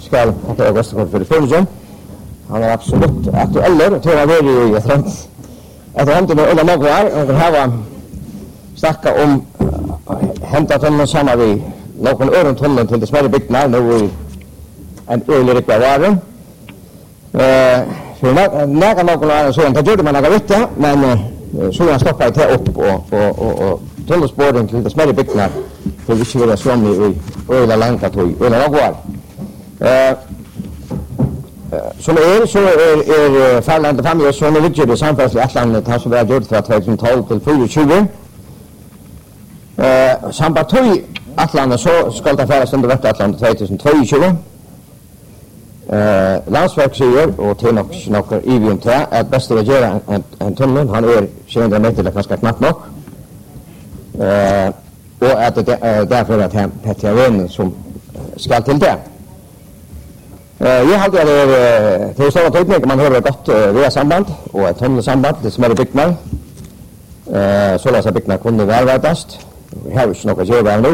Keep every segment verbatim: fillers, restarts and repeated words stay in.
skal ha Østergaard for Følgen. Han er absolutt aktuell til å være i et rent. Etter hentet med Ulla Mogvar, og her var snakket om hentet tunnelen sammen med noen øren tunnelen til det smerre bygdene, nå i en øyelig riktig av varen. For nære noen varen så det gjorde man noe vitt, men så han stoppet til opp, og tunnelspåren til det smerre bygdene for ikke være sånn i øyelig langt at vi Ulla Mogvar. Som er, så er, er Færlandet familie, så nå ligger det samfunnslig Atlandet, han som vi har gjort fra tjue tolv til fireogtjue. Uh, Samband tog Atlandet, så skal det færes under Vette Atlandet tjue tjueto. Uh, Landsverk sier, og til nok noe i vi om til, at best å gjøre en, en, en tunnel, han er sju hundre meter, det er ganske knapt nok. Uh, og at det er derfor at det er vennen som skal til det. Uh, jeg halte at det er til større tøytning, man har et godt uh, vea-samband og et tunnelsamband til smere bygdene. Uh, så la seg bygdene kunne værveitast. Vi har ikke noe å gjøre her nå.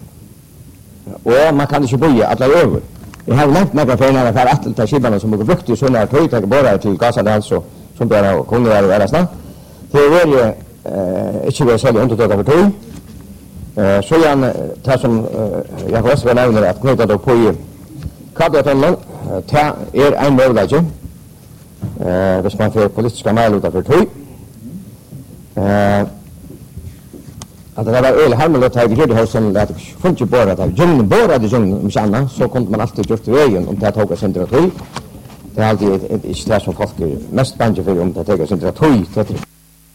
Og man kan ikke bøye alle over. Vi har nevnt noen foreninger for at til skibene som har brukt i sånne tøytning, både til Gasadal, som bare kunne være værestene. Det er veldig uh, ikke være særlig undertøyt for tøy. Uh, så igjen, det som uh, Jakob Østergaard nevner, at knyttet opp på i Kadjatunnelen, det er en målvegge, uh, hvis man får politiske mål utenfor tøy. Uh, at det var øyelig hermeløtt her i Hyrdehusen, at det funnet ikke bare at det var bare det jungen om kjenne, så kunne man alltid gjort veien om det tog og sindre tøy. Det er alltid ikke det som folk er mest bange for om det tog og sindre tøy.